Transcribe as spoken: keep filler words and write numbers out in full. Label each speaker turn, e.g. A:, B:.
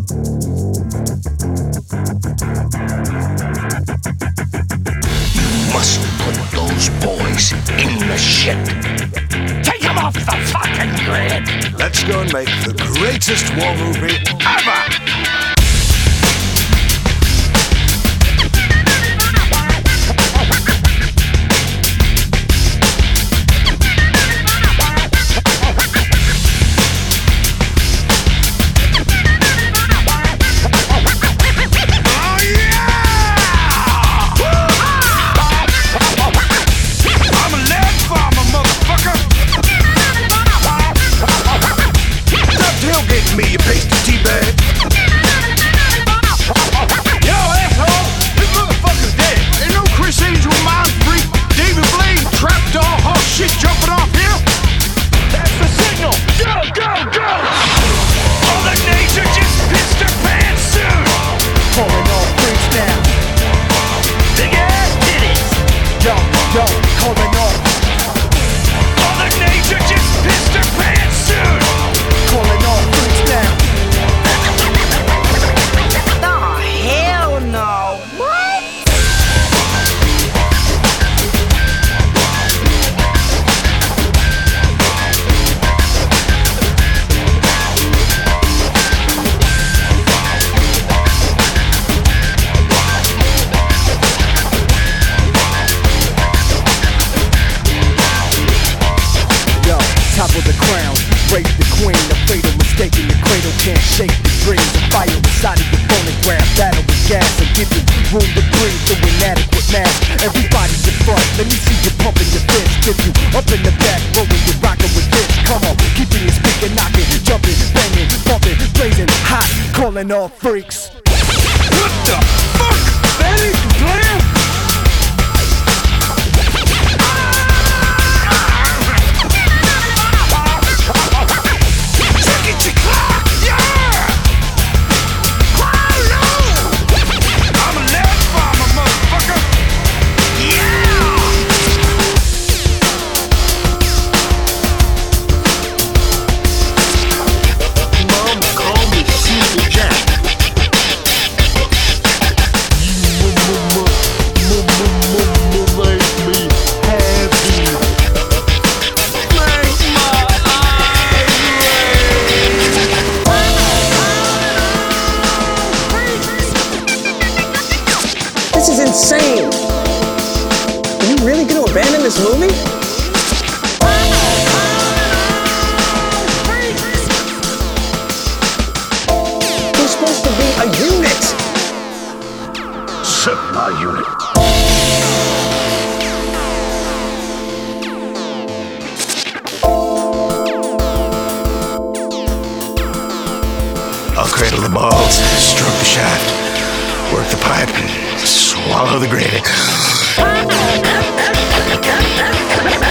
A: Must put those boys in the shit. Take them off the fucking grid.
B: Let's go and make the greatest war movie ever. Me a pasty tea bag. Yo, asshole! This motherfucker's dead. Ain't no Chris Angel, Mind Freak, David Blaine, Trapdoor, horse shit jumping off here. That's the signal. Go, go, go! All the nades are just pissed their pants soon.
C: Calling all freaks now.
A: Big ass titties.
C: Yo, yo, calling all.
A: All the nades are just pissed their pants soon.
C: Calling all freaks now.
D: Oh, hell no. What?
C: Yo, top of the crown, rape the queen, the fatal mistake in the cradle can't shake the dreams. A fire inside of your phonograph, battle with gas and give you room to breathe through inadequate mass. Everybody's in front, let me see you pumping your fist. Give you up in the back, rolling you rocking with this. Come on, keeping your speaker knocking, jumping, banging, bumping, blazing hot, calling all freaks.
B: What the fuck? That ain't the plan.
E: This is insane! Are you really gonna abandon this movie? We're supposed to be a unit!
B: Sigma unit. I'll cradle the balls, stroke the shaft, work the pipe, and swallow the gravy.